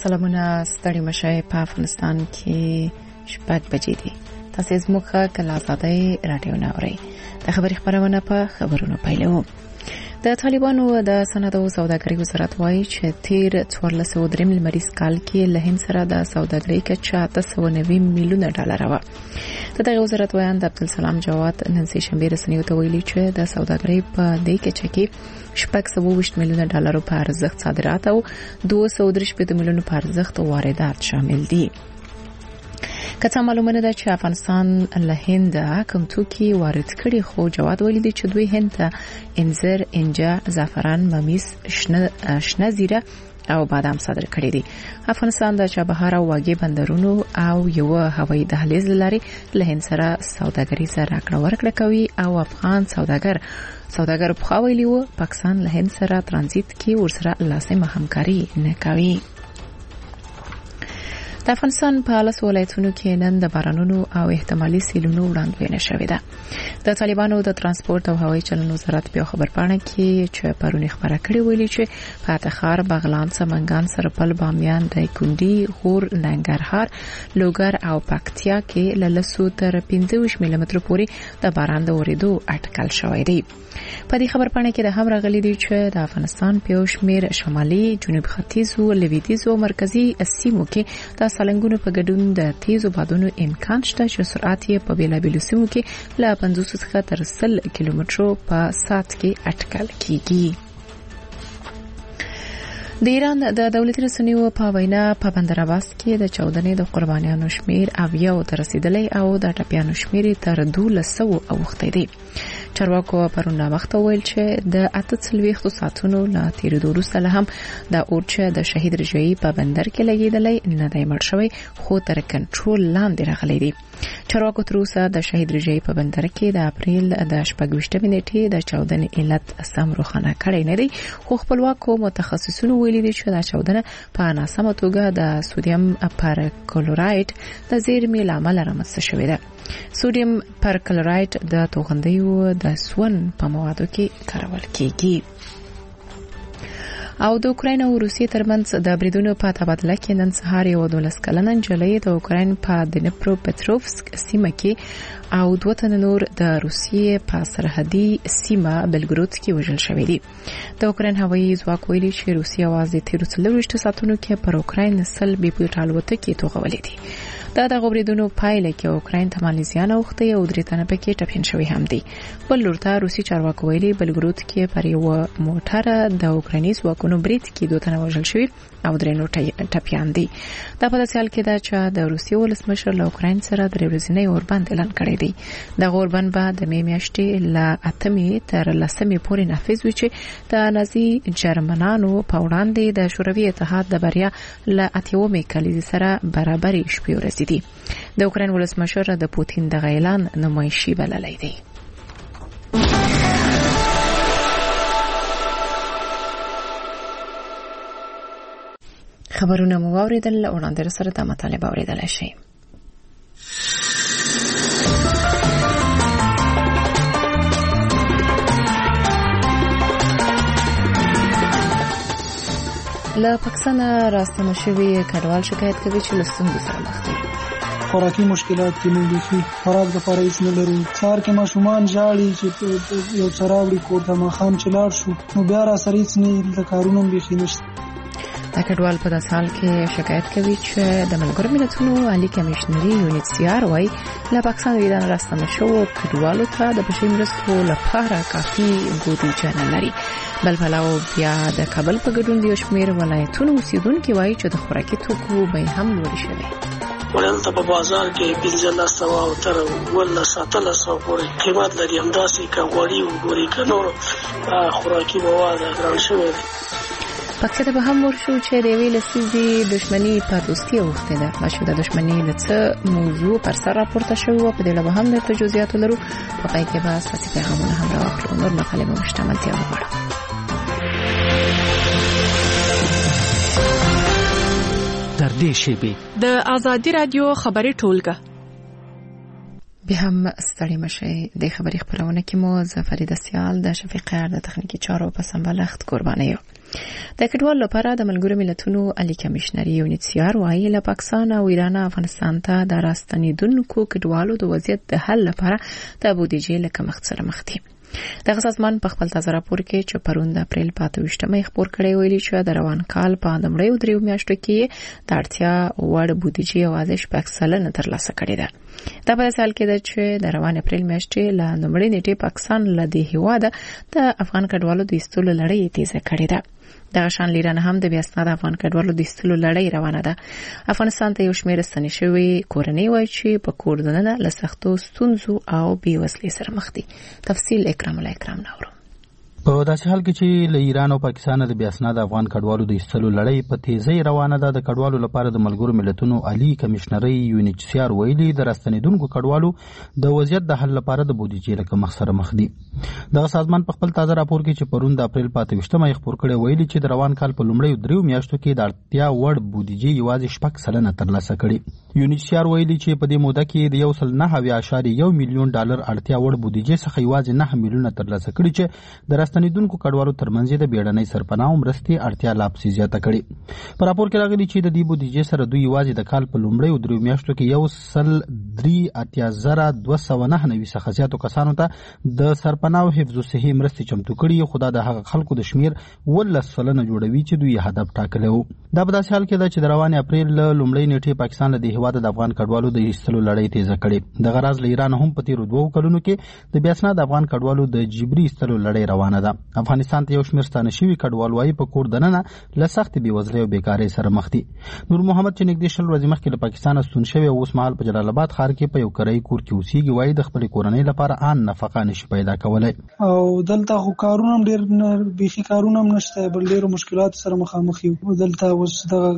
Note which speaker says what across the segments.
Speaker 1: سلامونه ستړي مشئ په افغانستان کې 6 بجې دي. تاسو زموږ کله آزادۍ رادیو ناوري د خبري خبرونه په خبرونو پیلو. د طالبانو د صنعت او سوداګرۍ وزارت وایي چې تیر 1403 لمریز کال کې له هند سره د سوداګرۍ کچه 890 میلیون ډالر و. دغه وزارت وایي د عبدالسلام جواد نن سه شنبه رسنیو ته ویلي چې د سوداګرۍ په دې کچه کې 620 میلیون ډالر په ارزښت صادرات او 230 میلیون په ارزښت واردات شامل دي. کته معلومه ده چې افغانستان له هند کوم توکي وارد کړي، خو جواد ویلي دی چې دوی هند ته انځر، انجا، زعفران، ممیز، شنه زیره او بادام صادر کړي دي. افغانستان د چابهار او واګې بندرونو او یو هوایي دهلیز لري له هند سره سوداګریزه راکړه ورکړه کوي او افغان سوداګر په خوایلی و پاکستان له هند سره ترانزیت کې ورسره لازمه همکاري نه کوي. د افغانستان په لاس ولایتونو کې نن د بارانونو او احتمالي سیلونو وړاندوینه شوې ده. د طالبانو د ترانسپورت او هوایي چلن وزارت په خبرپاڼه کې چې پرونی خبره کړې ویلي چې په تخار، بغلان، سمنګان، سرپل، بامیان، دایکندي، غور، ننګرهار، لوګر او پکتیا کې له 100 تر 25 ملي متر پورې د باران د اوریدو اټکل شوی دی. په دې خبرپاڼه کې د هم راغلي دی چې د افغانستان په شمیر شمالي، جنوب ختیځ او لویدیځ او مرکزي سیمو کې د سالنګونو په ګډون د تیزو بادونو امکان شته چې سرعت یې په بیلابیلو سیمو کې له 50 څخه تر 100 کیلومترو په ساعت کې اټکل کیږي. د ایران د دولتي رسنیو په وینا په بندر عباس کې د 14 د قربانیانو شمیر اویا تر رسیدلې او د ټپیانو شمیر تر 200 اوخته دي. چارواکو پرون وخت ویل چې د 48 ساعتونو لا تیریدو وروسته له هم د اورچه د شهید رجایی په بندر کې لګیدلې نه دی مړ شوی، خو تر کنټرول لاندې راغلی دی. چارواکو تر اوسه د شهید رجایی په بندر کې د اپریل د 28 نیټې د 14 علت سم روښانه کړی نه دی، خو خپلواکو متخصصونو ویلي دي چې د 14 په ناسمه توګه د سودیم پرکلورایډ د زیرمې لامل رامنځته شوې ده. سودیم پرکلورایډ د توغندیو د سون په موادو کې کارول کیږي. او د اوکراین او روسیې ترمنځ د بریدونو په تبادله کې نن سهار یو 12 کلنه نجلۍ د اوکراین په دنیپرو پټروفسک سیمه کې او 2 تن نور د روسیې په سرحدي سیمه بلګرود کې وژل شوې دي. د اوکراین هوایي ځواک ویلي چې روسیه واځي تیر 23 ساعتونو کې پر اوکراین سل بي پی الوتکې توغولې دي. دا د غوړېدونو پایله کې اوکراین ته مالیزیا نه وخته او درې تنه پکې ټپین شوی هم دي. بل لورته روسي چارواکو ویلي بلګرود کې پر یو موټر د اوکرایني ځواکونو برید کې 2 تنه وژل شوی او درې نور ټپیان دي. دا په داسې حال کې ده چې د روسي ولسمشر له اوکراین سره د ورځنی اوربند اعلان کړی دی. د اوربند به د می میاشتې له 8 تر 10 پورې نافذ وي چې د نازي جرمنانو په وړاندې د شوروي اتحاد د بریا له 8 کلیزې سره برابرې شپې ورځي دي. د اوکراین ولسمشر د پوتین د اعلان نمایشي بللی دی. خبرونه مو اوریدل، وړاندې سره د مطالبه اوریدل شي. له پاکستان راستنه شوی کډوال شکایت کوي چې له ستونزو سره مخ دي.
Speaker 2: خوراکي مشکلات کې موږ دي، خوراک د پاره هیڅ نه لرو. سهار کې ماشومان ژاړي چې یو چراوړي کور ته ماښام چې لاړ شو نو بیا را سره هیڅ نه، د کارونو بیخي نشته.
Speaker 1: دا کډوال په داسې حال کې شکایت کوي چې د ملګرو ملتونو عالی کمیشنري UNHCR وايي له پاکستان ایران راستنه شوو کډوالو ته د بشري مرستو لپاره کافي بودیجه نه لري. بل پلاو بیا د کابل په ګډون د شمیر ولایتونو اوسیدونکو وايي چې د خوراکي توکو بیه هم لوړ شوې.
Speaker 3: ولنته په بازار کې 1500 او تر 1700 پورې قیمت لري. همداسې کغوړي وګوري کنور خوراکي مواد ګران شوي.
Speaker 1: پکې به هم ورشو چې د ویل سيزي دښمنی په دوستي اوخته ده. ماشو د دښمنی لڅ موضوع پر سر راپورته شوی او په دې له هم د جزئیات لرو په پای کې به ساتي پیغامونه هم راوړو. نور مطالب مشتملتیا وګورئ.
Speaker 4: در دې شیبه د آزادي رادیو خبري ټولګه
Speaker 1: به هم ستړي مشي د خبري خبرونه کې مو زفرید سیال د شفیق د تخنیکی چارو په سمبلخت قرباني یو. د کډوالو لپاره د ملګرو ملتونو عالی کمشنر یونیسیار وايي له پاکستان او ایران افغانستان ته د راستنیدونکو کډوالو د وضعیت د حل لپاره د بودیجې له کمښت سره مخ دي. د سازمان په خپل تازه راپور کې چې پرون د اپریل 28 خبر کړی ویلي چې د روان کال په لومړیو 3 میاشتو کې د اړتیا وړ بودیجې یوازې 8% ترلاسه کړې ده. دا په سال کې ده چې د روان اپریل میاشتې له لومړۍ نیټې پاکستان له دې هیواده د افغان کډوالو د ایستلو لړۍ تیزه کړې ده. د شان لیران هم د بیاسناد افغان کډوالو د ایستلو لړۍ روانه ده. افغانستان ته یو شمېر ستنې شوی کورنۍ وایي چې په کور دننه له سختو ستونزو او بېوزلۍ سره مخ دي. تفصیل اکرام ناورو.
Speaker 5: په داسې حال کې چې له ایران او پاکستان د بیاسناد افغان کډوالو د ایستلو لړۍ په تیزی روانه ده، د کډوالو لپاره د ملګرو ملتونو عالی کمشنري یونیسیار ویلي د راستنیدونکو کډوالو د وضعیت د حل لپاره د بودیجې له کمښت سره مخ دي. دغه سازمان په خپل تازه راپور کې چې پرون د اپریل 28 خبر کړی ویلي چې د روان کال په لومړیو 3 میاشتو کې د اړتیا وړ بودیجې یوازې 8% ترلاسه کړي. یونیسیار ویلي چې په دې موده کې د 1.9 میلیون ډالر اړتیا وړ بودیجې څخه یوازې 9 میلیونه ترلاسه کړي چې د راستنیدونکو کډوالو ترمنځ د بیړنۍ سرپناه مرستې اړتیا لا پسې زیاته کړي. په راپور کې راغلي چې د دې بودیجې سره دوی یوازې د کال په لومړیو 3 میاشتو کې 1,3,299 څخه زیاتو کسانو ته د سرپناه او حفظ الصحي مرستې چمتو کړي، خو دا د هغه خلکو د شمیر 18% جوړوي چې دوی هدف ټاکلی و. دا په داسې حال کې ده چې د روان اپریل لومړۍ نیټې پاکستان له دې هیواده د افغان کډوالو د ایستلو لړۍ تیزه کړې. دغه راز له ایران هم په تیرو 2 کلونو کې د بیاسناد افغان کډوالو د جبري ایستلو لړۍ روانه ده. افغانستان ته یو شمېر ستانه شوي کډوال وايي په کور دننه له سختې بېوزلۍ او بیکارۍ سره مخ دي. نور محمد چې نږدې 10 ورځې مخکې له پاکستانه ستون شوی او اوس مهال په جلال آباد ښار کې په یو کرایي کور کې اوسېږي، وايي د خپلې کورنۍ لپاره ان نفقه نشي پیدا کولی
Speaker 2: او دلته خو کارونه هم ډېر بیخي کارونه هم نشته، بل ډېرو مشکلاتو سره مخامخ یو. دلته اوس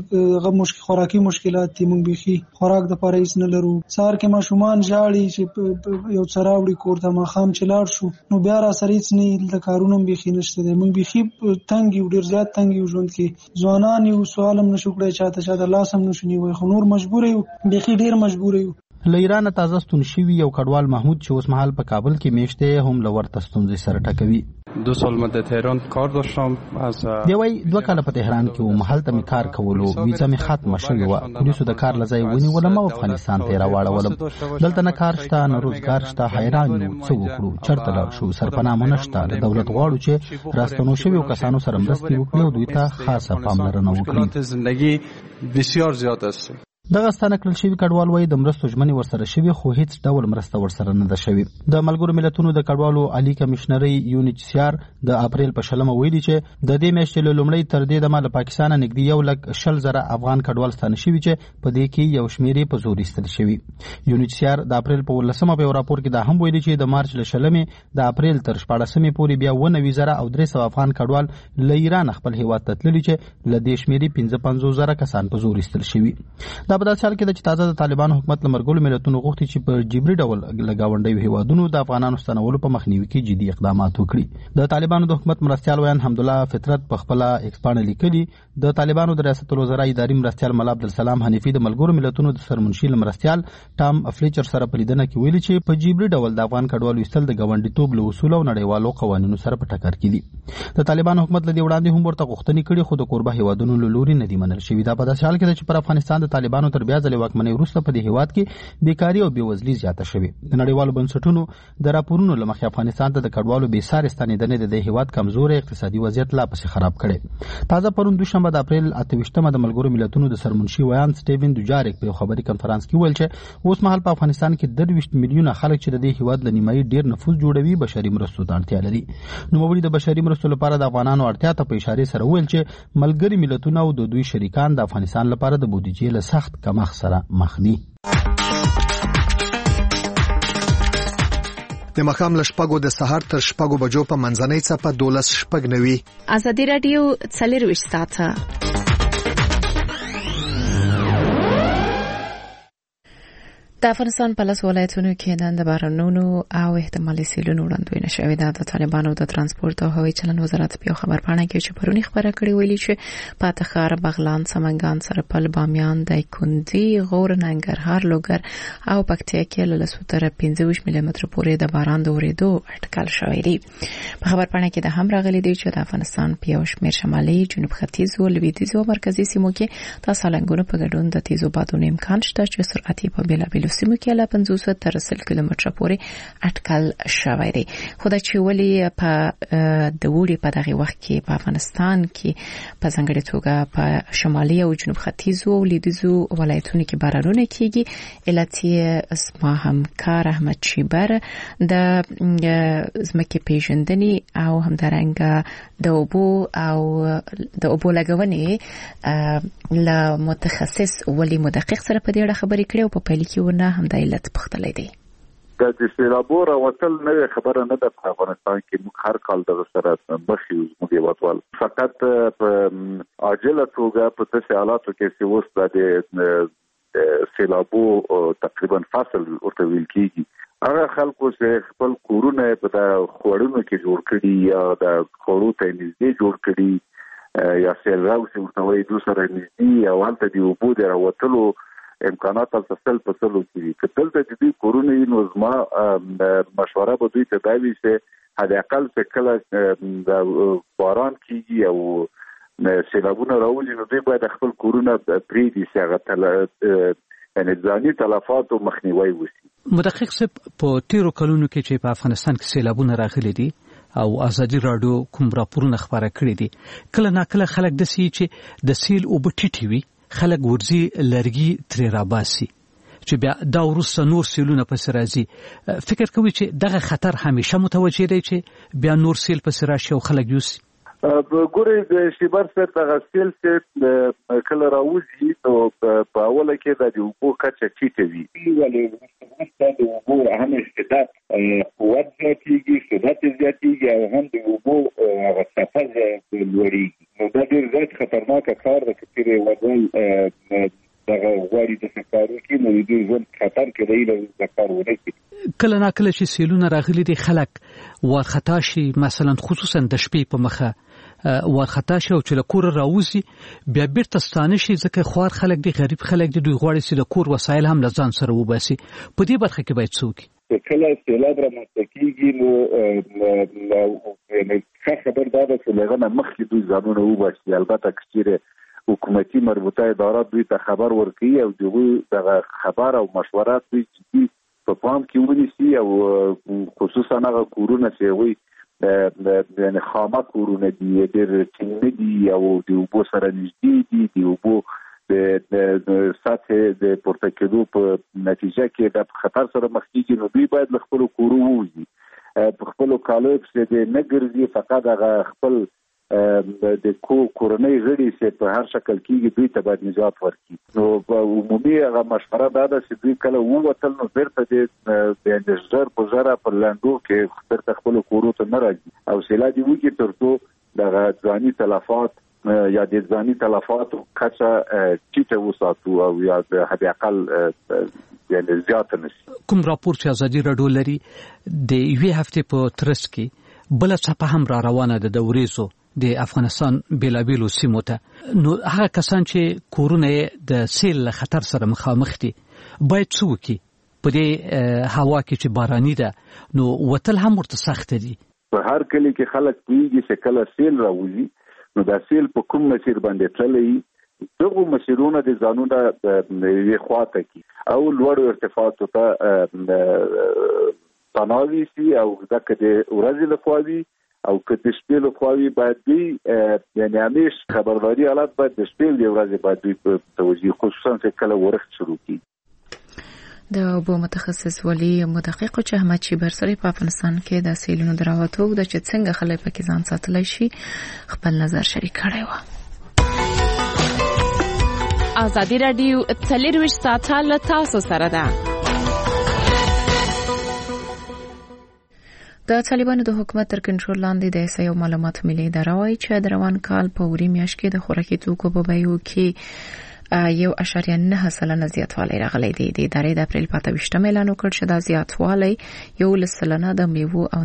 Speaker 2: دغه خوراکي مشکلات دي، موږ بیخي خوراک دپاره هېڅ نه لرو. سهار کې ماشومان ژاړي چې یو څه راوړي کور ته، ماښام چې لاړ شو نو بیا راسره هېڅ نه، دلته کارونه هم بیخي نشته دی. موږ بیخي تنګ یو، ډېر زیات تنګ یو ژوند کې. ځوانان یو، سوال هم نشو کړی، چاته لاس هم نشو نیوی، خو نور مجبور یو، بیخي ډېر مجبور یو.
Speaker 5: له ایران تازه ستون شوي یو کډوال محمود چې اوس مهال په کابل کې میشت دی هم له ورته ستونزې سره ټکوي.
Speaker 6: 2 سال مدت تهران کار داشتم.
Speaker 5: دی وايي 2 کاله په تهران کې وم، هلته مې کار کولو، ویزه مې ختمه شوې وه. پولیسو د کار له ځای ونیولم او افغانستان ته یې راواړولم. دلته نه کار شته نه روزګار شته، حیران یو څه وکړو، چېرته لاړ شو. سرپناه مو نشته. د دولت غواړو چې راستنو شویو کسانو سره مرستې وکړي او دوی ته خاصه پاملرنه وکړي.
Speaker 6: زندگی بسیار زیاد است.
Speaker 5: دغه ستانه کړل شوي کډوال وايي د مرستو ژمنې ورسره شوي خو هیڅ ډول مرسته ورسره نه ده شوې. د ملګرو ملتونو د کډوالو عالی کمشنري یونیسیار د اپریل په 20 ویلي چې د دې میاشتې له لومړۍ تر دې دمه له پاکستانه نږدې 1,20,000 افغان کډوال ستانه شوي چې په دې کې یو شمېر په زور ایستل شوي. یونیسیار د اپریل په 18 په راپور کې دا هم ویلي چې د مارچ له 20 د اپریل تر 14 پورې بیا 19,300 افغان کډوال له ایران خپل هیواد ته تللي چې له دې شمېرې 55,000 کسان په زور ایستل شوي. دا په داسې حال کې چې تازه د طالبانو حکومت له ملګرو ملتونو غوښتي چې په جبري ډول له ګاونډیو هیوادونو د افغانانو ستنولو په مخنیوي کې جدي اقدامات وکړي. د طالبانو د حکومت مرستیال ویان حمدالله فطرت په خپل ایکسپانه لیکلي د طالبانو د ریاست الوزرا اداري مرستیال ملا عبدالسلام حنیفي د ملګرو ملتونو د سرمنشي مرستیال ټام فلیچر سره په لیدنه کې ویلي چې په جبري ډول د افغان کډوالو ایستل د ګاونډیتوب له اصولو او نړیوالو قوانینو سره په ټکر کې دي. د طالبانو حکومت له دې وړاندې هم ورته غوښتنې کړي خو د کوربه هیوادونو له لوري نه دي منل شوي. دا په داسې حال کې ده چې پر افغانستان د طالبانو تر بیا ځلې واکمنۍ وروسته په دې هیواد کې بیکاري او بېوزلي زیاته شوې. د نړیوالو بنسټونو د راپورونو له مخې افغانستان ته د کډوالو بېسارې ستنېدنې د دې هیواد کمزوری اقتصادي وضعیت لا پسې خراب کړی. تازه پرون دوشنبه د اپریل 28 د ملګرو ملتونو د سرمنشي ویان سټیون دوجاریک په خبري کنفرانس کې ویل چې اوس مهال په افغانستان کې 23 میلیونه خلک چې د دې هیواد له نیمایي ډیر نفوس جوړوي بشري مرستو ته اړتیا لري. نوموړي د بشري مرستو لپاره د افغانانو اړتیا ته په اشاره سره ویل چې ملګري ملتونه او د دوی شریکان د افغانستان لپاره د بودیجې له سخت کمښت سره مخ دي.
Speaker 7: د مخام له شپږو د سهار تر شپږو بجو په منځنۍ څپه 12:09.
Speaker 1: ازادي رادیو 24 ساعته. د افغانستان په لس ولایتونو کې نن د بارانونو او احتمالي سیلونو وړاندوینه شوې ده. د طالبانو د ترانسپورت او هوایي چلند وزارت په خبر پاڼه کې چې پرونی خبره کړې ویلي چې په تخار، بغلان، سمنګان، سرپل، بامیان، دایکنډي، غور، ننګرهار، لوګر او پکتیا کې له 15 ملي متر پورې د باران د اورېدو اټکل شوی دی. په خبر پاڼه کې د هم راغلي دی چې د افغانستان په یو شمېر شمالي، جنوب ختیځ او لویدیځ او مرکزي سیمو کې د سالنګونو په ګډون د تیزو بادونو امکان شته چې سرعت یې په بیلابیلو سیمو کې له 50 تر 100 کیلومتره پورې اټکل شوی دی. خو دا چې ولې په د وړي په دغه وخت کې په افغانستان کې په ځانګړي توګه په شمالي او جنوب ختیځ او لویدیځو ولایتونو کې بارانونه کیږي، علت یې اسما همکار احمد شیبر د زمکه پیژندنې او همدارنګه د اوبو لګونې له متخصص ولی مدقق سره په دې اړه خبرې کړې او په پیل کې ونه هم د علت پختلې دي.
Speaker 8: د سیلابو راوتل نه خبره نه ده. په افغانستان کې موږ هر کال د سره مخ یو موږ وټول فقط په عاجله توګه په داسې حالاتو کې چې وسته د سیلابو تقریبا فصل ورته ویل کیږي. هغه خلکو چې خپل کورونه په د خوړونو کې جوړ کړي یا د خورو ته نږدې جوړ کړي یا سیل راوځي ورته وایي دوی سره نږدې او هلته د اوبو د راوتلو امکانات تل په سلو کې کتل ته د دې کورونه نو زما مشوره به دوی ته دا وي چې حد اقل څه کله د باران کیږي او سیلابونه راوځي نو دوی باید خپل کورونه پریږدي چې هغه یعنی ځاني تلفات او مخنیوي وشي.
Speaker 9: مدقق صاحب په تیرو کلونو کې چې په افغانستان کې سیلابونه راغلي دي او ازادي رادیو کوم راپورونه خبره کړي دي، کله ناکله خلک د سي چې د سیل او بټټي وي خلک ورزي لرګي تر راباسي چې بیا دا ورسره نور سیلونه پس راځي. فکر کوي چې دغه خطر همیشه متوجه دی چې بیا نور سیل پس راشي او خلک یوسي؟
Speaker 8: ګورې د شیبر سره د سیل چې کله راوځي نو په اوله کې د اوبو کچه ټیټه وي ولې د اوبو هم شدت قوت زیاتېږي، شدت زیاتېږي او هم د اوبو صفحه لوړېږي. نو دا ډېر زیات خطرناک کار دی چې ودل دغه غواړي د سفارو کې نو د ژوند خطر کې دی د کار ونه کړي.
Speaker 9: کله ناکله چې سیلونه راغلي دي خلک ورخطا شي، مثلا خصوصا د شپې په مخه ورخطا شي او چې له کور راوځي بیا بیرته ستانه شي ځکه خوار خلک دي، غریب خلک دي، دوی غواړي چې د کور وسایل هم له ځان سره وباسي. په دې برخه کې باید څوک
Speaker 8: کله سیلاب رامنځته کیږي نو ښه خبر دا ده چې لغه مخکې دوی ځانونه وباسي. البته چې حکومتي مربوطه ادارات دوی ته خبر ورکړي او دوی دغه خبر او مشورات دوی چې په پام کې ونیسي او خصوصا هغه کورونه چې وي یعنی خامه کورونه دي ډېر ټینګ دي او د اوبو سره نږدې دي، د اوبو د سطح د پورته کېدو په نتیجه کې د خطر سره مخ کېږي نو دوی باید له خپلو کورو ووځي، په خپلو کالیو پسې دې نه ګرځي، فقط هغه خپل د کورنۍ غړي چې په هر شکل کېږي دوی ته باید نجات ورکړي. نو په عمومي هغه مشوره دا ده چې دوی کله ووتل نو بیرته د ژر په ژره په لنډو کې بیرته خپلو کورو ته نه راځي او سیلا دې وکړي تر څو دغه ځاني تلفات یا د ځاني تلفاتو کچه ټیټه وساتو او یا د حد اقل یعنی زیاته نشي.
Speaker 9: کوم راپور چې ازادي راډیو لري د یوې هفتې په ترڅ کې بل څه هم را روانه ده د وریزو د افغانستان بیلابیلو سیمو ته، نو هغه کسان چې کورونه د سیل له خطر سره مخامخ دي باید څه وکړي؟ په دې هوا کې چې باراني ده نو وتل هم ورته سخت دي.
Speaker 8: په هر کلی کې خلک پوهیږي چې کله سیل راوځي نو دا سیل په کوم مسیر باندې تللی، دغه مسیرونه د ځانونه یوې خواته کی او لوړ ارتفاعاتو ته پناوي سي او ځکه د ورځې لخوا وي او که د شپې لخوا وي باید دوی یعنی همیش خبرداري حالت باید د شپې د ورځې باید دوی په توجیه خصوصا چې کله ورښت شروع کړي.
Speaker 1: د اوبو متخصص ولی مدقق چې احمد شیبر سره په افغانستان کې د سیلونو دراوتو د چې څنګه خلک پکې ځان ساتلی شي خپل نظر شریک کړی و.
Speaker 4: ازادي رادیو 24 ساعته له تاسو سره ده.
Speaker 1: د طالبانو د حکومت تر کنټرول لاندې د احصایې او معلوماتو ملي اداره وايي چې د روان کال په وری میاشت کې د خوراکي توکو په بیو کې 1.9% زیاتوالی راغلی دی. د ادارې د اپریل 28 اعلان وکړ چې دا زیاتوالی 1% د میوو او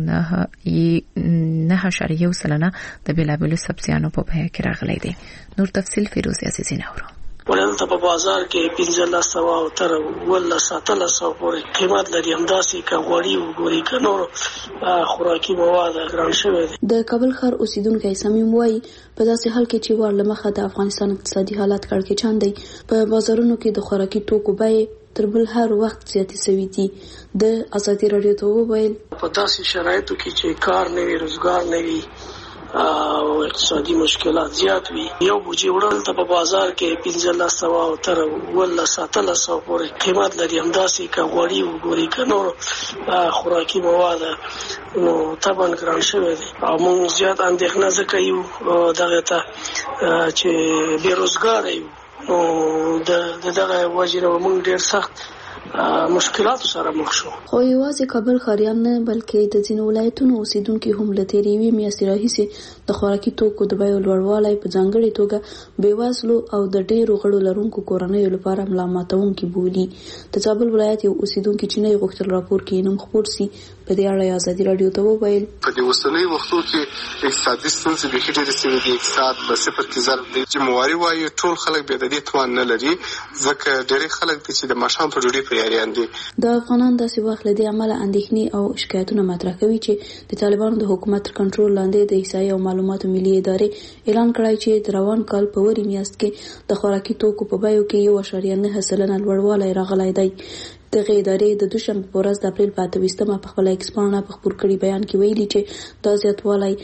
Speaker 1: 9.1% د بېلابېلو سبزیانو په بیه کې راغلی دی. نور تفصیل فیروز عزیزی نورو.
Speaker 3: ولنته په بازار کې 1500 تر 1700 پورې قیمت لري. همداسې کغوړی وګوري کنور خوراکي مواد ګران شوی دي.
Speaker 10: د کابل ښار اوسیدونکو سمیم وایي په داسې حال کې چې ور لمخه د افغانستان اقتصادي حالات کړکېچن دی، په بازارونو کې د خوراکي توکو بیې تر بل هر وخت زیاتې شوې دي. د ازادي راډیو ته وویل
Speaker 3: په داسې شرایطو کې چې کار نه وي، روزګار نه وي او اقتصادي مشکلات زیات وي، یو بوجي وړل ته په بازار کې 1500 تر 1700 پورې قیمت لري. همداسې کغوړی وګوري کنور خوراکي مواد نو طبعا ګران شوی دي او موږ زیات اندېښنه ځکه یو دغه ته چې بیروزګار یو نو دغه وجه موږ ډېر سخت مشکلات سره مخ شو.
Speaker 10: خو یوازې کابل ښاریان نه بلکې د ځینو ولایتونو اوسیدونکو هم له تېرې یوې میاشتې راهیسې د خوراکي توکو د بیو لوړوالی په ځانګړې توګه بېوزلو او د ډېرو غړو لرونکو کورنیو لپاره ملا ماتونکي بولي. د زابل ولایت یو اوسیدونکي چې نه یې غوښتل راپور کې نوم خپور سي په دې اړه ازادي راډیو ته وویل
Speaker 11: په دې اوسنۍ وختو کې اقتصادي ستونزې بیخي ډېرې سوي دي. اقتصاد په صفر کې ضرب دی. چې مواري وایي ټول خلک بې د دې توان نه لري، ځکه ډېری خلک دي چې د ماښام په ډوډۍ په یاریان دي.
Speaker 10: د افغانان داسې وخت له دې امله اندېښنې او شکایتونه مطرح کوي چې د طالبانو د حکومت تر کنټرول لاندې د احصایې او معلوماتو ملي ادارې اعلان کړی چې د روان کال په وری میاشت کې د خوراکي توکو په بیو کې 1.9% لوړوالی راغلی دی. دغه ادارې د دوشنبه په ورځ د اپریل په 28 په خپل ایکس پاڼه په خپور کړي بیان کې ویلي چې دا زیاتوالی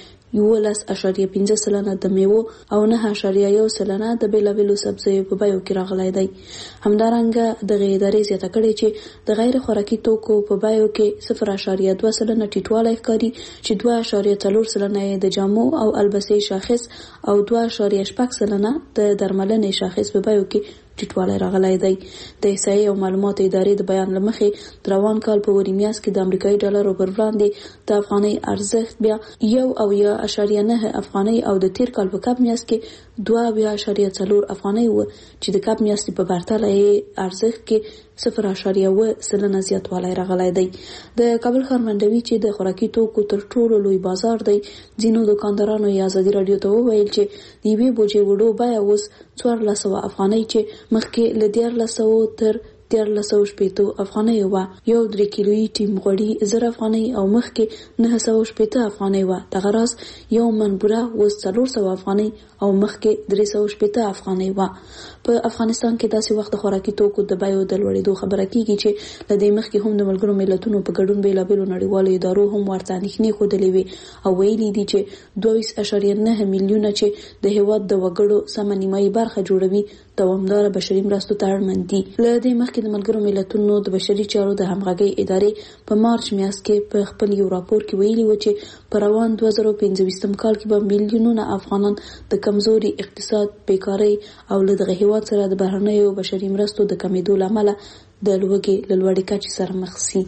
Speaker 10: 11.5% د میوو او 9.1% د بېلابېلو سبزیو په بیو کې راغلی دی. همدارنګه دغه ادارې زیاته کړې چې د غیر خوراکي توکو په بیو کې 0.2% ټیټوالی ښکاري چې 2.4% د جامو او البسې شاخص او 2.6% د درملنې شاخص په بیو کې ټیټوالی راغلی دی. د احصایې او معلوماتو ادارې د بیان له مخې د روان کال په وری میاشت کې د امریکایي ډالرو پر وړاندې د افغانۍ ارزښت بیا 1.9 افغانۍ او د تیر کال په کب میاشت کې 2.4 افغانۍ و چې د کب میاشتې په پرتله ارزښت کې 0.1% زیاتوالی راغلی دی. د کابل ښار منډوي چې د خوراکي توکو تر ټولو لوی بازار دی، ځینو دکاندارانو یې ازادي راډیو ته وویل چې د یوې بوجۍ وړو بیه اوس 1400 افغانۍ چې مخکې له 1300 تر 1380 افغانۍ و. یو 3 کیلویي ټیم غوړي 1000 افغانۍ او مخکې 980 افغانۍ و. دغه راز یو من بوره اوس 400 افغانۍ او مخکې 380 افغانۍ و. په افغانستان کې داسې وخت خوراکي توکو د بیو د لوړېدو خبره کیږي چې له دې مخکې هم د ملګرو ملتونو په ګډون بېلابېلو نړیوالو ادارو هم ورته اندېښنې ښودلې وې او ویلي دي چې 22.9 میلیونه چې د هېواد د وګړو سمه نیمایي برخه جوړوي دوامداره بشري مرستو ته اړمن دي. له دې مخکې د ملګرو ملتونو د بشري چارو د همغږۍ ادارې په مارچ میاشت کې په خپل یو راپور کې ویلي و چې په روان 2015 کال کې به میلیونونه افغانان د کمزوري اقتصاد، بیکارۍ او له دغه هېواد سره د بهرنیو بشري مرستو د کمېدو له امله د لوږې له لوړې کچې سره مخ شي.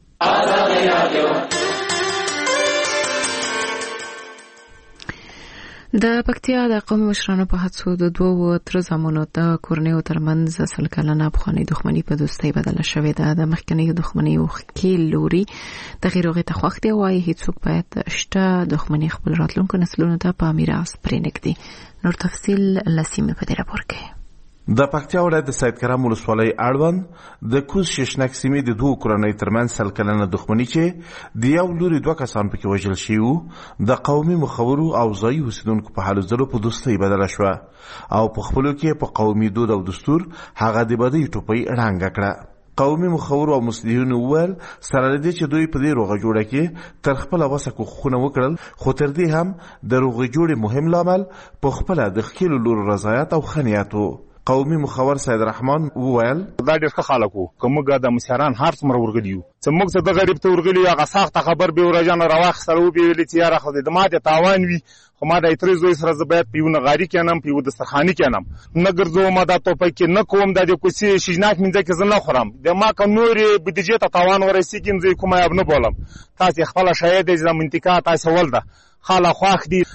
Speaker 1: د پکتیا د قومي مشرانو په هڅو د دوو تر زامنو د کورنیو ترمنځ 100 کلنه پخوانۍ دښمني په دوستۍ بدله شوې ده. د مخکنۍ دښمنۍ ښکیل لوري د غیرغې ته خوښ دی، وايي هیڅوک باید شته دښمني خپل راتلونکو نسلونو ته په میراث پرېنږدي. نور تفصیل لسیمه په دې راپور کې.
Speaker 12: د پکتیا ولایت د سید کرم ولسوالۍ اړوند د کوز ششنک سیمې د دوه کورنۍ ترمنځ 100 کلنه دښمني چې د یو لوري 2 کسان پکې وژل شوي وو د قومي مخورو او ځایي اوسیدونکو په هلو ځلو په دوستۍ بدله شوه او په خپلو کې په قومي دود او دستور هغه د بدۍ ټوپۍ ړنګه کړه. قومي مخورو او مصلحینو وویل سره له دې چې دوی په دې روغه جوړه کې تر خپله وسه کوښښونه وکړل، خو تر دې هم د روغې جوړې مهم لامل په خپله د ښکېلو لورو رضایت او ښه نیت و. قومي مخور سید رحمان وویل
Speaker 13: دا ډېر ښه خلک وو، که موږ د مشران هر څومره ورغلي یو چې موږ څه د غریب ته ورغلي یو هغه سخته خبر به ورجانه راواخیستله وبې ویلې چې یاره ښځې د ما د تاوان وي، خو ما د اترې زوی سره زه باید په یو نغاري کېنم، په یو دسترخواني کېنم، نه ګرځوم دا توپک کې نه کوم، دا د کوڅې شیجناک مینځه کې زه نه خورم، د ما که نورې بودیجې ته تاوان ورسېږي زه یې کومه یاب نه بولم. تاسې خپله شاید د منطقه تاسې ول ده خاله خوښ دي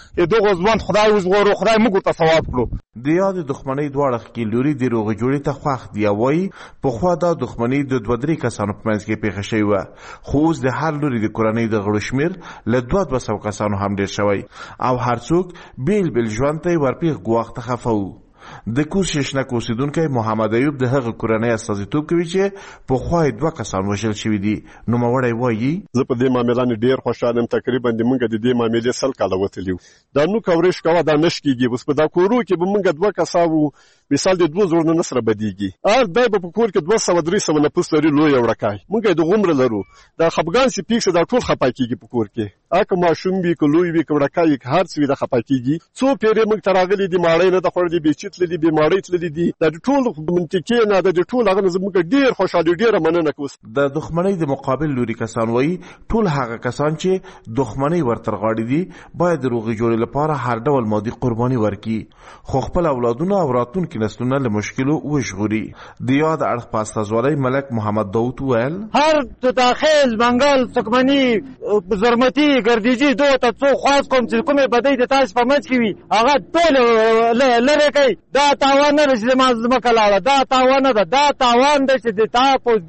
Speaker 13: دغه ځوان خدای وزغورو خدای موږ ته ثواب کړو.
Speaker 12: د یاد دښمنۍ دواړه ښکیلوري د روغې جوړې ته خوښ دي او وایي پخوا دا دښمني د 2-3 کسانو په منځ کې پیښه شوې وه، خو اوس د هر لوري د کورنۍ د غړو شمېر له 200 کسانو هم ډېر شوی او هر څوک بیل بیل ژوند ته یې ورپېښ ګواښ ته خفه وو. د کوز ششنک اوسیدونکی محمد ایوب د هغه کورنۍ استازیتوب کوي چې پخوا یې 2 کسان وژل شوي دي. نوموړی وایي
Speaker 14: زه په دې معامله ډېر خوشحاله یم. تقریبا د موږ د دې معاملې 100 کاله وتلي وو. دا نو کورش کوه دا نش کېږي. اوس په دا کورو کې به موږ 2 کسان وو، مثال د 2 زرو نه سره بدیږي. دا به په کور کې 200-300 نفوس لري، لوی وړکای موږ د غومره لرو. دا خپګان سي پیکس دا ټول خپای کېږي په کور کې. اګه ماشوم وی کلوې وی وړکای هر څه د خپای کېږي. څو پیری موږ تراغلي دي ماړې نه د خور دي بیچت لدی بیماری تللی دي. دا ټول منطقي نه د ټول هغه زموږ ډیر خوشاله ډیر مننه کوم.
Speaker 12: د دښمنۍ د مقابل لوري کسان وایي ټول هغه کسان چې دښمنۍ ورترغاړي دي باید د روغې جوړې لپاره هر ډول مادي قرباني ورکړي، خو خپل اولادونه او راتلونکي نسلونه له مشکلو وژغوري. د یاد اړخ په استازولۍ ملک محمد داود وویل
Speaker 15: هر داخل منګل څکمني زرمتي ګردیجي دوه ته څو خاص کوم چې کومه بدی د تاسو په منځ کې وي هغه ټول لره کوي. دا تاوان نه چې ما کلاله دا تاوان نه دا تاوان د چې د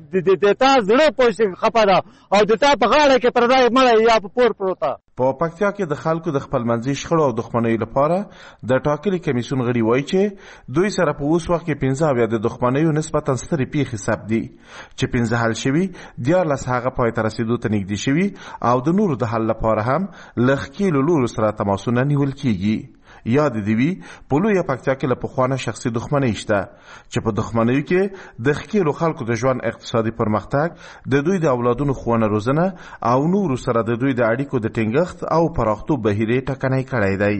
Speaker 15: تا زړه پوښ خپه ده او د تا په غاړه کې پردای مړی یا په پور پروته.
Speaker 12: په پکتیا کې د خلکو د خپل منځي شخړو او دښمنۍ لپاره د ټاکلي کمیسیون غړي وایي چې دوی سره په اوس وخت کې 15 د دښمنیو نسبتا سترې پیښې ثبت دي چې 15 حل شوي، 14 هغه پای ته رسیدو ته نږدې شوي او د نورو د حل لپاره هم له ښکیلو لورو سره تماسونه نیول کیږي. یاد دی وی په لویه پکتیا کې له پخوانه شخصي دښمنۍ شته چې په دښمنیو کې د ښکیلو خلکو د ژوند اقتصادي پرمختګ، د دوی د اولادونو ښوونه روزنه او نورو سره د دوی د اړیکو د ټینګښت او پراختوب بهیر یې ټکنی کړی دی.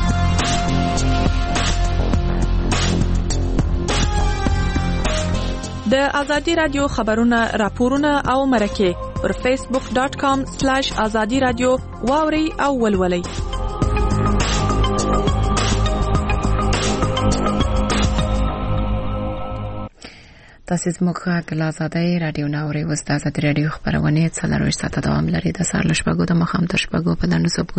Speaker 4: د ازادي رادیو خبرونه راپورونه او مرکه پر facebook.com/azadi radio واوري او ولولي.
Speaker 1: تاسو زموږ غږ له ازادي رادیو ناوړي وسته ازادي رادیو خبرونه 40 ساعته دوام لري. د سهار له شپږو د مخام تر شپږو په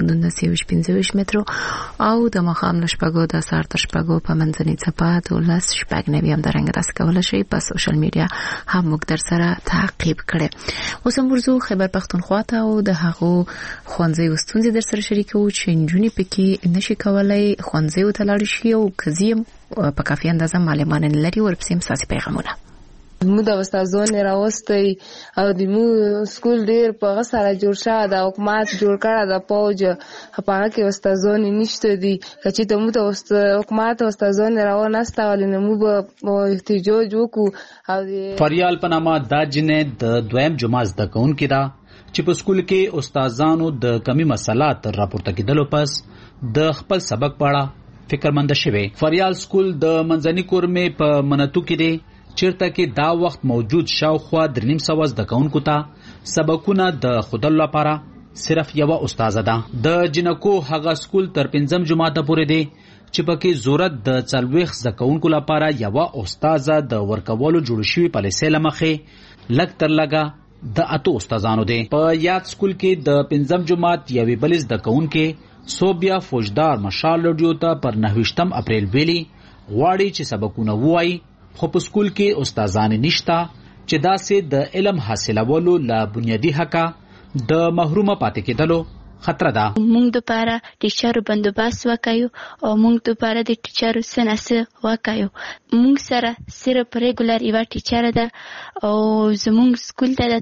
Speaker 1: 915 مترو او د مخام له شپږو د سهار تر شپږو په منځني څپه 12 شپږ نوي هم درنګ تاسو کولای شئ په سوشل میډیا هم موږ در سره تعقیب کړئ. اوس هم ورزو خیبر پختونخوا ته او د هغو خوانځي وستونځي در سره شریکو چې نجونې پکې نشي کولای خوانځي وتلاړ شي او کزیم په کافي اندازه معلومان لري ورپسې مساسي پیغامونه
Speaker 16: مو د استادانو راوستي او د مو سکول ډیر په غسره جوړ شوی د حکومت جوړ کړی د پوج هغه کې استادانو نشته دي چې ته مو د حکومت استادانو راونسته ولې مو به احتجاج وکړو. او
Speaker 17: فریال پنامه د جنې د دویم جمعه د کون کې دا چې په سکول کې استادانو د کمی مسلات راپورته کېدلو پس د خپل سبق پاړه فکرمند شوي. فریال سکول د منځني کورمې په منتو کې دی چیرته کې دا وخت موجود شاوخوا 350 د کونکو ته سبقونه د خودل لپاره صرف یو استاد ده. د جنکو هغه سکول تر 5 جماعت پورې دی چې پکې ضرورت د 40 د کونکو لپاره یو استاد د ورکولو جوړ شوی پالیسي لمخې لګ تر لګا د اتو استادانو دی. په یاد سکول کې د 5 جماعت یوې بلز د کونکو صوبیا فوجدار مشال لډیو ته پر 29 اپریل ویلي غواړي چې سبقونه وایي، خو په سکول کې استادان نشتا چې داسې د علم حاصلولو لا بنیادی حق د محرومه پاتې کېدلو خطر ده.
Speaker 18: موږ د لپاره ټیچر بندوبست وکایو او موږ د لپاره د ټیچر سناسه وکایو. موږ سره صرف ریګولر ایوا ټیچر ده او زموږ سکول ته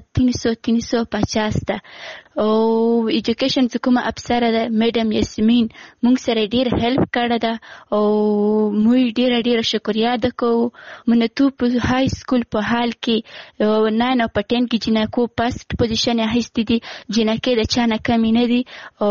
Speaker 18: 350 ده او ایجوکیشن کومه افسر ده میډم یاسمین موږ سره ډیر هیلپ کړه ده او موږ ډیر شکریا ده کو. منتو په های سکول په حال کې 9 او 10 کې جنکو پاست پوزیشن هیڅ دي جنکه د چانه کمی نه دي او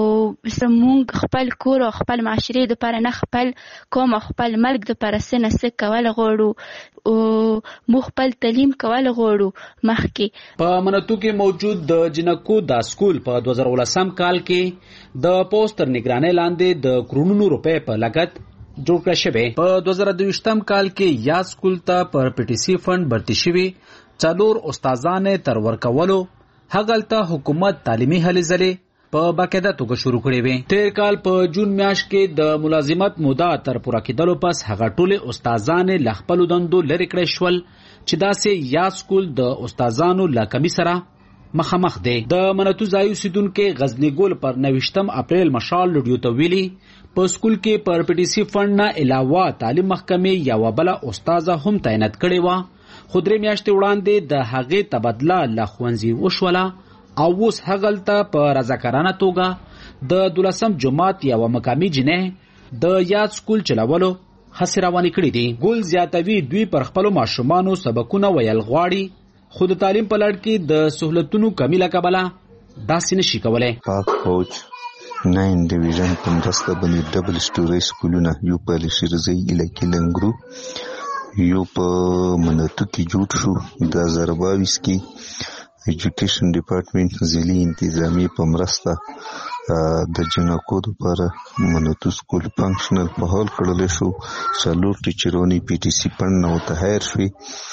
Speaker 18: موږ خپل کور او خپل معاشره د لپاره نه خپل کوم خپل ملک د لپاره سنسه کول غواړو او مو خپل تعلیم کول غواړو. مخکې
Speaker 17: په منتو کې موجود د جنکو د سکول په 2018 کال کې د پوسټر نگرانۍ لاندې د کرونونو روپے په لګت جوړ کړل شوی. په 2022 کال کې یا سکول ته پر پی ټی سی فند برتی شوی 4 استادان تر ورکولو هغلته حکومت تعلیمي هلې ځلې په باقاعده توګه شروع کړې وې. تیر کال په جون میاشت کې د ملازمت موده تر پوره کېدلو پس هغه ټول استادان له خپل دندو لرې کړې شول چې داسې یا سکول د استادانو له کمی سره مخامخ دی. د منتو ځای اوسیدونکو غزنی ګل پر 29 اپریل مشال لډیو ته ویلي په سکول کې پر پی ټي سي فند نه علاوه تعلیم محکمې یو بل استاد هم تعینات کړي و، خو درې میاشتې وړاندې د هغې تبادله له ښوونځي وشوله او اوس هغلته په رضاکارانه توګه د 12 جماعت یو مقامي جنۍ د یاد سکول چلولو هڅې روانې کړې دي. ګل زیاتوي دوی پر خپلو ماشومانو سبقونه ویل غواړي، خو د تعلیم په لړ کې د سهولتونو کمی له کبله داسې نشي کولی.
Speaker 19: پاک فوج 9 ډیویژن په مرسته باندې ډبل سټوري سکولونه یو په لشرزي علاقې لنګرو یو په منتو کې جوړ شو. 2022 کې ایجوکیشن ډپارټمنټ ځلي انتظامی په مرسته د جنکو لپاره منتو سکول فنکشنل په حال کړل شو. 4 ټیچرونی پی ټي سي فند نو تهیر شوي،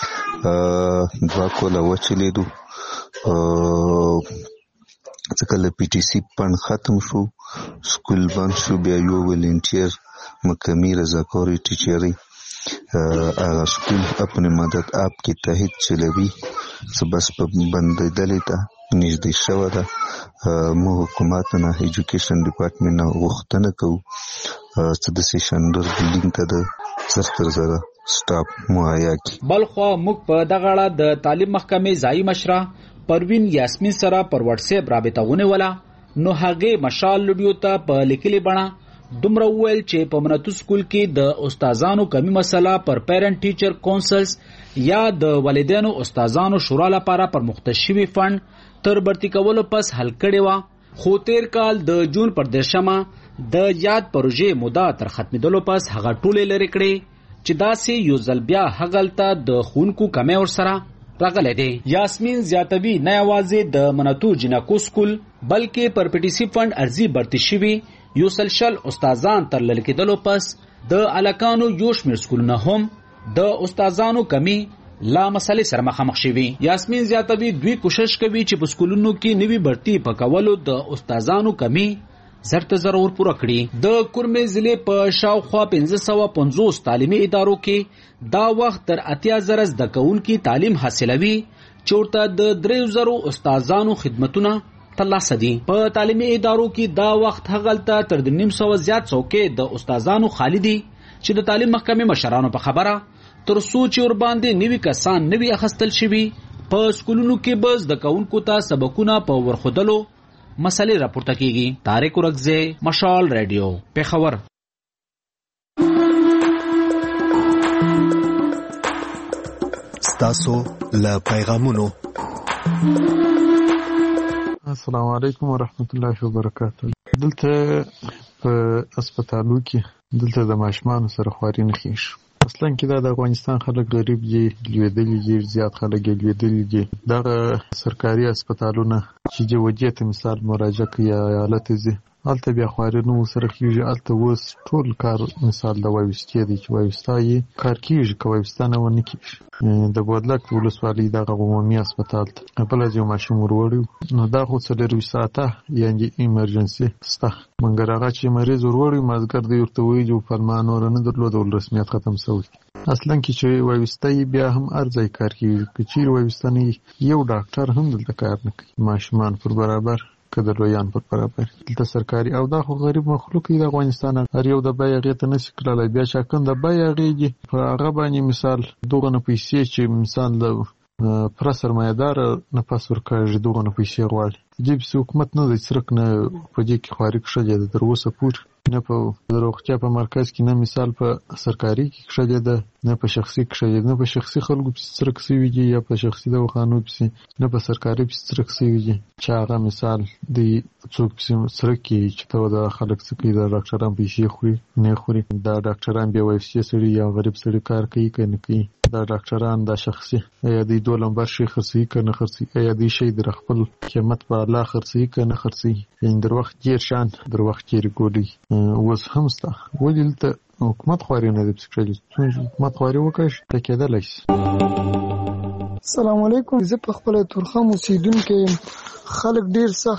Speaker 19: 2 کوله وچلیدو ځکه له پی ټي سي فند ختم شو، سکول بند شو. بیا یو ولنټیر مقامی رضاکار ټیچري هغه سکول خپل مدد اپ کې تحت چلوي څه بس په بندیدلې ته نږدې شوه ده. مو حکومت نه ایجوکیشن ډپارټمنټ نه غوښتنه کوو چې د سیشنډر بلډینګ ته د 70,000 سټاف مهیا کړي.
Speaker 17: بلخوا موږ په دغه اړه د تعلیم محکمې ځایي مشره پروین یاسمین سره پر واتس اپ رابطه ونیوله، نو هغې مشال لډیو ته په لیکلي بڼه دومره وویل چې په منتو سکول کې د استادانو کمی مسله پر پیرنټ ټیچر کونسلز یا د والدینو استادانو شورا لپاره پر مختص شوي فند تر برتی کولو پس حل کړې وه، خو تیر کال د جون پر 10 د یاد پروژې موده تر ختمېدلو پس هغه ټولې لرې کړې چې داسې یو ځل بیا هغلته د ښوونکو کمی ورسره راغلی دی. یاسمین زیاتوي نه یوازې د منتو جنکو سکول بلکې پر پی ټي سي فند ارزي برتی شوي یو سلشل استادان تر لرې کېدلو پس د الکانو یو شمېر سکولونه هم د استادانو کمی لا مسلې سره مخامخ شوي. یاسمین زیاتوي دوی کوشش کوي چې په سکولونو کې نوي برتی په کولو د استادانو کمی زر ته زر ور پوره کړي. د کورمې ضلع په شاوخوا 550 تعلیمي ادارو کې دا وخت تر 80,000 زده کوونکي تعلیم حاصلوي چې ورته د 3,000 استادانو خدمتونه ترلاسه دي. په تعلیمي ادارو کې دا وخت هغلته تر 250 زیات څوکۍ د استادانو خالی دي چې د تعلیم محکمې مشرانو په خبره تر څو چې ور باندې نوي کسان نوي اخستل شوي په سکولونو کې به زده کوونکو ته سبقونه په ورخودلو مسلې راپورته کیږي. طارق ورکزی، مشال رادیو، پیښور.
Speaker 7: ستاسو له پیغامونو.
Speaker 20: السلام علیکم ورحمت الله وبرکاته. دلته په هسپتالو کې دلته د ماشومانو سره خواري نه کیږي. اصلا کې د افغانستان خلک غریب دي، لویدلي دي، زیات خلک لویدلي دي. دغه سرکاري هسپتالونه چې د وجې ته مثال مراجعه کوي ایالت ځي هلته بیا خواري نه سره کیږي. هلته اوس ټول کار مثال د وایوستي دی چې وایوستا یې کار کیږي، که وایوستا نه ونه کیږي. د بودلک ولسوالۍ دغه عمومي هسپتال ته بله یو ماشوم وروړی نو دا خو 24 ساعته یعنې ایمرجنسي سته، مګر هغه چې مریض وروړی مازدیګر دی ورته وایي چې فرمان نور نه درلود، رسمیت ختم شوی. اصلا کې چې وایوستا بیا هم ارزای کار کوي، که چیرې وایوستا نه یو ډاکټر هم دلته کار نه کوي. ماشومان پر برابر که د لویان پر برابر دلته سرکاري او دا خو غریب مخلوق دی د افغانستان. هر یو د بیې هغې ته نشي کړلی، بیا چې کوم د بیې هغې دي په هغه باندې مثال دغه نه پیسې چې مثال د پوره سرمایه‌دار نه پس ورکړي دغه نه پیسې غواړي. دې پسې حکومت نه دی څرک نه په دې کې خواري کښلې ده تر اوسه پورې، نه په روغتیا په مرکز کې، نه مثال په سرکاري کې کښلې ده، نه په شخصي کښلې ده، نه په شخصي خلکو پسې څرک سوي دي یا په شخصي دواخانو پسې، نه په سرکاري پسې څرک سوي دي چې هغه مثال د څوک پسې څرک کوي چې ته د خلک څه کوي، د ډاکټران پیسې خوري نه خوري. دا ډاکټران بیا وایي سړي یا غریب سړي کار کوي که نه کوي. دا ډاکټران دا شخصي یا دوی 2 نمبر شي خرڅوي که نه خرڅوي، یا دوی شي در خپل قیمت په الله خرڅوي که نه خرڅوي. یعنې در وخت ډېر شان در وخت ډېرې ګولۍ اوس هم شته. ولې دلته حکومت خواري نه دی پسې کړلې؟ حکومت خواري وکړي ته کېدلی شي.
Speaker 2: السلام علیکم. زه په خپله تورخم اوسېدونکی یم. خلک ډېر سخت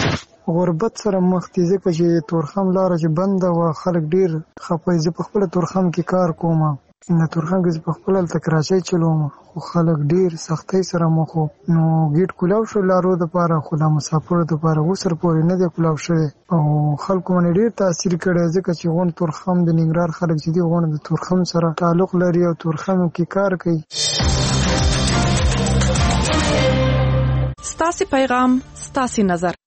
Speaker 2: غربت سره مخ دي ځکه چې تورخم لاره چې بنده و خلک ډیر خپه. زه په خپل تورخم کې کار کوم، نه تورخم کې په خپل تکراچي چلوم، خو خلک ډیر سختۍ سره مخ نو ګیټ کولاو شو لارو د پاره، خو د مسافرو د پاره وسر پورې نه دی کولاو شوی او خلکو باندې ډیر تاثیر کړی ځکه چې غون تورخم د ننګرهار خلک چې دی غون د تورخم سره تعلق لري او تورخم کې کار کوي.
Speaker 4: ستاسو پیغام ستاسو نظر